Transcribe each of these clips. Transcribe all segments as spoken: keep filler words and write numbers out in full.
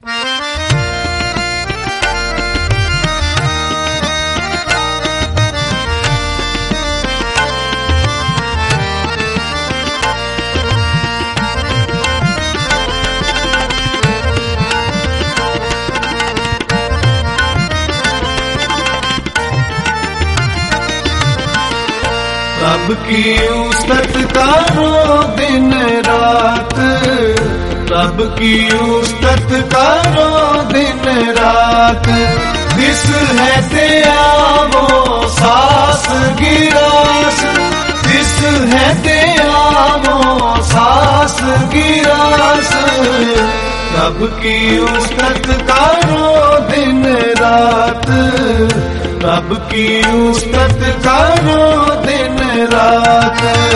रब की उस्तत करो दिन रात, रब की उस्तत करो दिन रात। दिस है तेरा वो सास गिरास, दिस है तेरा वो सास गिरास। रब की उस्तत करो दिन रात, रब की उस्तत करो दिन रात।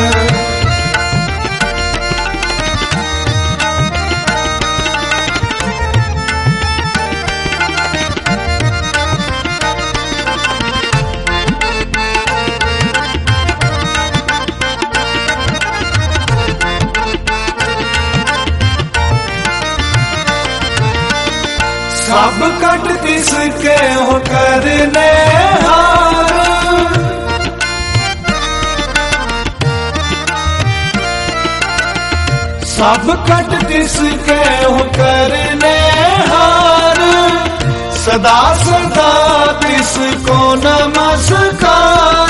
सब कट किसके हो करने हार, सब कट किसके हो करने हार। सदा सदा किसको नमस्कार,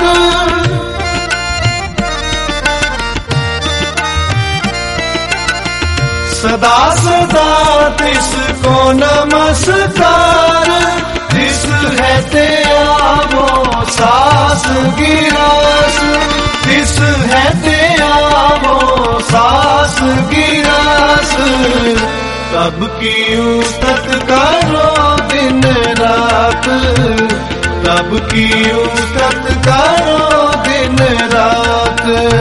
सदा सदा तिसको नमस्कार। तिस है तेरा वो सास गिरास, तिस है तेरा वो सास गिरास। रब की उस्तत करो दिन रात, रब की उस्तत करो दिन रात।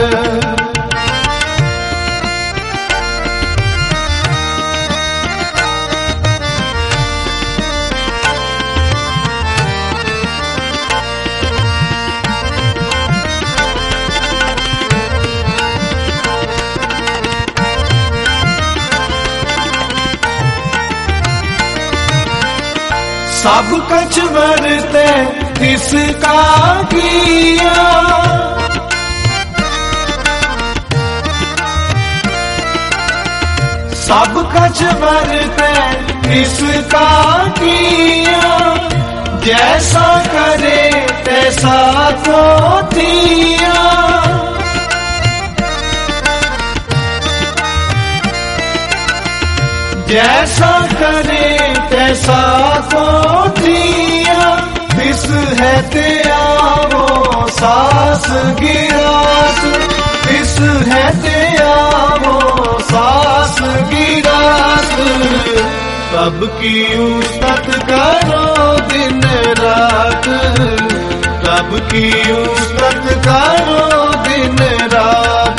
सब कछ वरते किसका किया, सब कछ वरते किसका किया। जैसा करे तैसा तो दिया, जैसा करे तैसा को दिया। दिस है तेरा वो सास गिरास, दिस है तेरा वो सास गिरास। रब की उस्तत करो दिन रात, रब की उस्तत करो दिन रात।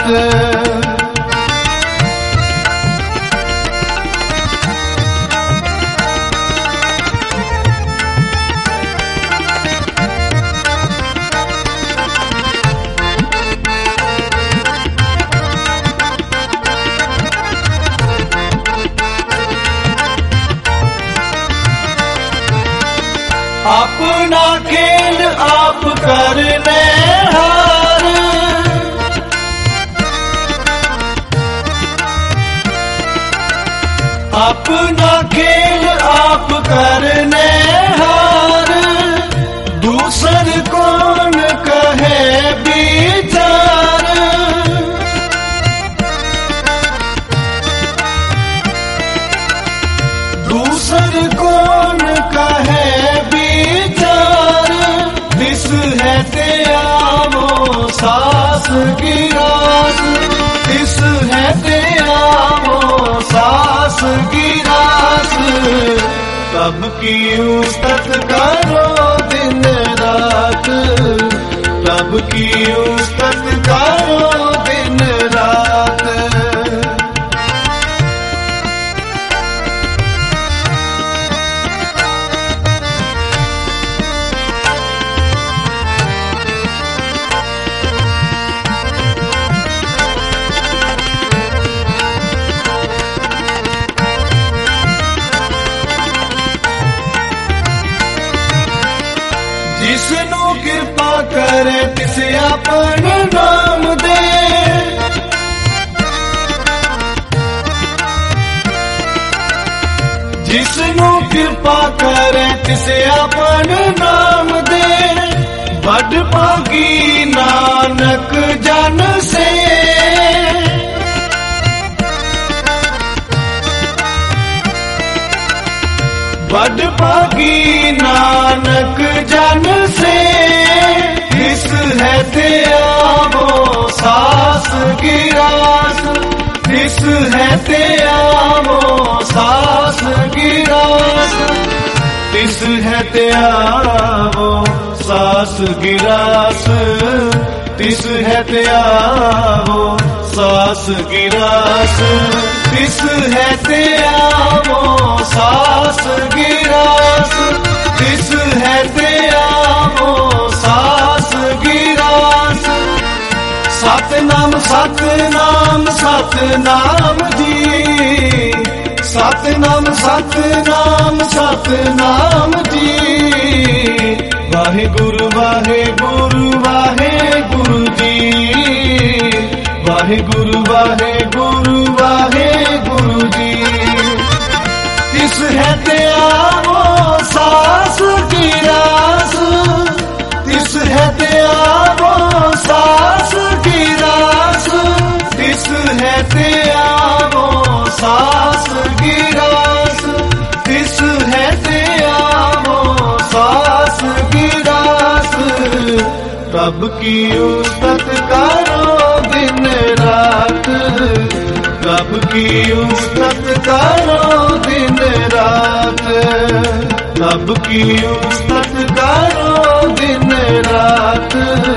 अपना खेल आप करने हार, अपना खेल आप करने हार। दूसर कौन कहे विचार, दूसर कौन कहे दिस है तेरा वो सास गिरास, दिस है तेरा वो सास गिरास। रब की उस्तत करो दिन रात, रब की उस्तत करो दिन रात। करे तिस अपन नाम दे। जिसनू कृपा करे तिस अपन नाम दे। बड़ भागी नानक जन से। बड़ भागी नानक जन से। तिस है ते आवो सास गिरास। तिस है ते आवो सास गिरास। तिस है ते आवो सास गिरास। तिस है ते आवो सास गिरास। तिस है ते आवो सास गिरास। तिस है ते आवो सास गिरास। सतनाम सतनाम सतनाम जी। सतनाम सतनाम सतनाम जी। वाहे गुरु वाहे गुरु वाहे गुरु जी। वाहे गुरु वाहे गुरु वाहे गुरु जी। तिस है ते आवो सास गिरास। तिस है ते आवो सास गिरास। तिस है ते आवो सास गिरास। तिस है ते आवो सास गिरास। प्रभ की उस्तत करो दिन रात। प्रभ की उस्तत करो दिन रात। प्रभ की उस्तत करो दिन रात।